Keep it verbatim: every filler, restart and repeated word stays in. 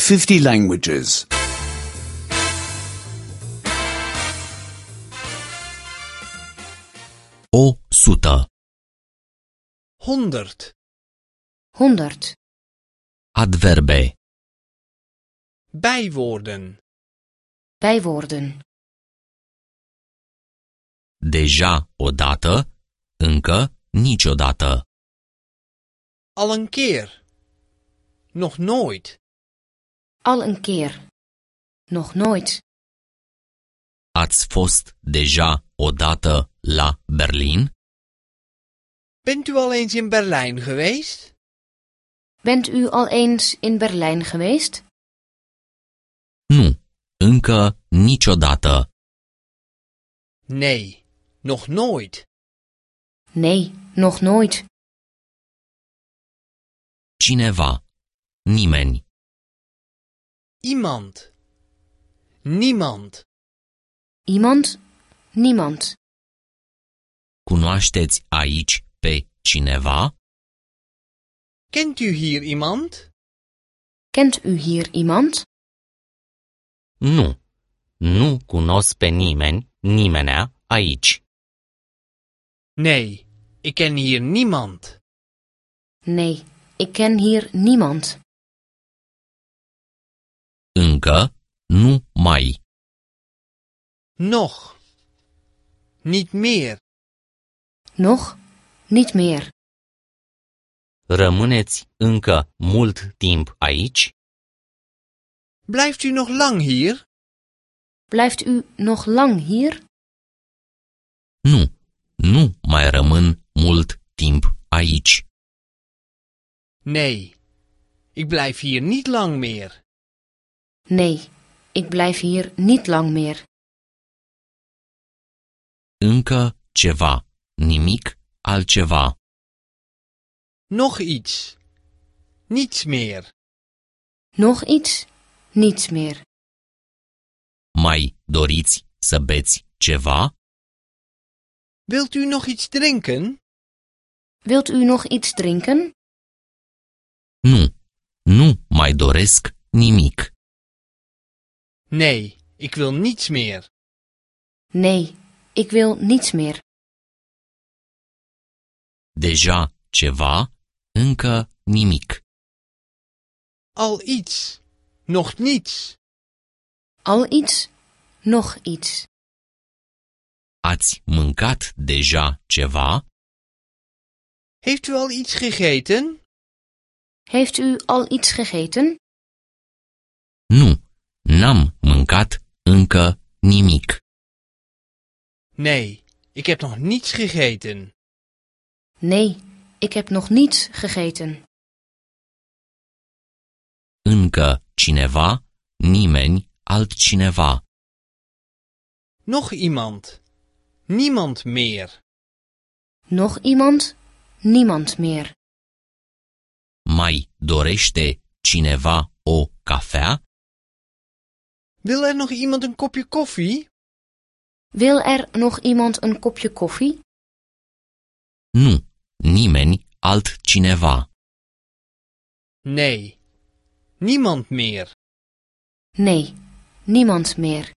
fifty languages. O sută. Honderd. Honderd. Adverbe. Bijwoorden. Bijwoorden. Deja odată, încă niciodată. Al een keer. Nog nooit. Al een keer. Nog nooit. Ați fost deja odată la Berlin? Bent u al eens in Berlijn geweest? Bent u al eens in Berlijn geweest? Nu, încă niciodată. Nee, nog nooit. Nee, nog nooit. Cineva. Nimeni. Iemand. Niemand. Iemand? Niemand. Cunoașteți aici pe cineva? Kent u hier iemand? Kent u hier iemand? Nu. Nu cunosc pe nimeni, nimenea aici. Nee, ik ken hier niemand. Nee, ik ken hier niemand. Încă nu mai. Nog. Niet meer. Nog? Niet meer. Rămâneți încă mult timp aici? Blijft u nog lang hier? Blijft u nog lang hier? Nu. Nu mai rămân mult timp aici. Nee, ik blijf hier niet lang meer. Nee, ik blijf hier niet lang meer. Încă ceva. Nimic altceva. Nog iets. Niets meer. Nog iets? Niets meer. Mai doriți să beți ceva? Wilt u nog iets drinken? Wilt u nog iets drinken? Nu. Nu mai doresc nimic. Nee, ik wil niets meer. Nee, ik wil niets meer. Deja ceva, încă nimic. Al iets. Nog niets. Al iets? Nog iets. Ați mâncat deja ceva? Heeft u al iets gegeten? Heeft u al iets gegeten? Nu. N-am mâncat încă nimic. Nee, ik heb nog niets gegeten. Nee, ik heb nog niets gegeten. Încă cineva, nimeni altcineva. Nog iemand. Niemand meer. Nog iemand? Niemand meer. Mai dorește cineva o cafea? Wil er nog iemand een kopje koffie? Wil er nog iemand een kopje koffie? Nu. Nimeni altcineva. Nee, niemand meer. Nee, niemand meer.